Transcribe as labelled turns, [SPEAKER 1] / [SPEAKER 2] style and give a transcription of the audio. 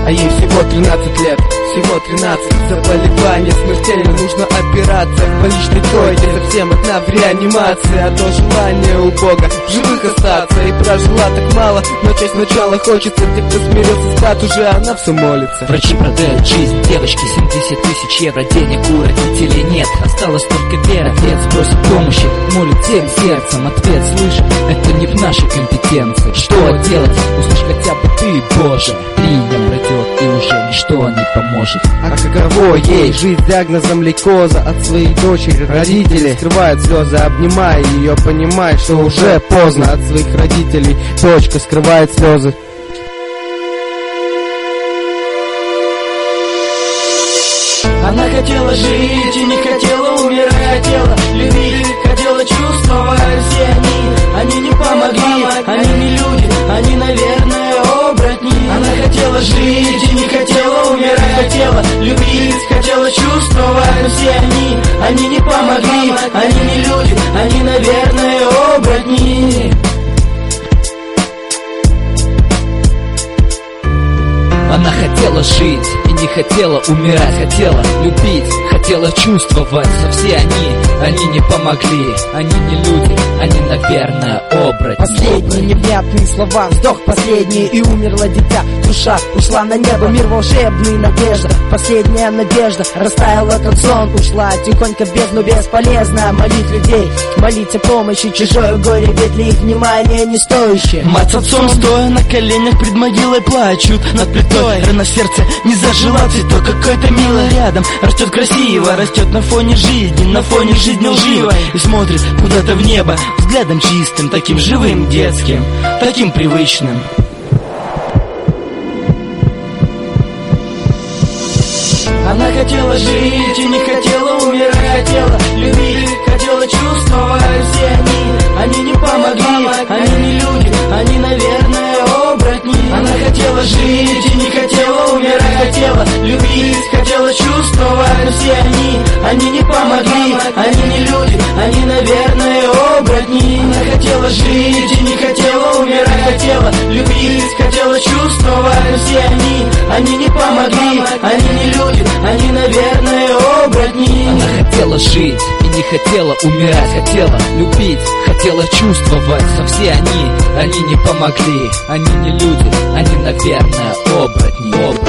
[SPEAKER 1] а ей всего 13 лет. Всего 13, заболевание смертельно, нужно опираться в больничной койке. Совсем одна в реанимации, одно желание у Бога в живых остаться. И прожила так мало, но честь сначала хочется. Те, кто смирился спать, уже она все молится.
[SPEAKER 2] Врачи продают жизнь девочки, 70 тысяч евро, денег у родителей нет. Осталась только вера, отец просит помощи, молит всем сердцем. Ответ слышит, это не в нашей компетенции. Что делать? Услышь хотя бы ты, Боже. 3 дня пройдет, и уже ничто не поможет.
[SPEAKER 1] А каково ей жить с диагнозом лейкоза? От своей дочери родители скрывают слезы, обнимая ее, понимая, что уже поздно. От своих родителей дочка скрывает слезы.
[SPEAKER 3] Она хотела жить и не хотела умирать, хотела любить, хотела чувствовать. Все они не помогли, они не люди, они, наверное, оборотни. Она хотела жить и не хотела умирать, хотела любить, хотела чувствовать. Все они не помогли, они не люди, они, наверное, оборотни.
[SPEAKER 2] Она хотела жить и не хотела умирать, хотела любить, хотела чувствовать. Но все они не помогли, они не люди, они, наверное, оборотни.
[SPEAKER 4] Последние невнятные слова, вздох последний, и умерло дитя. Душа ушла на небо, мир волшебный, надежда. Последняя надежда растаяла, как сон. Ушла тихонько в бездну, бесполезно молить людей, молить о помощи. Чужое горе, ведь для их внимания не стоящее.
[SPEAKER 3] Мать с отцом, стоя на коленях пред могилой, плачут над плитой. Рана в сердце не зажила, цветок какой-то милый рядом растет красиво, растет на фоне жизни лживой. И смотрит куда-то в небо взглядом чистым, таким живым, детским, таким привычным. Она хотела жить и не хотела умирать, хотела любить, хотела чувствовать. Все они не помогли, они не люди, они, наверное, оборотни. Она хотела жить и не хотела умирать, хотела любить, хотела чувствовать. Все они не помогли, они не люди, они, наверное, оборотни. Она хотела жить и не хотела умирать, хотела любить, хотела чувствовать. Все они не помогли, они не люди, они, наверное, оборотни.
[SPEAKER 2] Она хотела жить и не хотела умирать, хотела любить, хотела чувствовать. Но все они не помогли, они не люди, они, наверное, оборотни.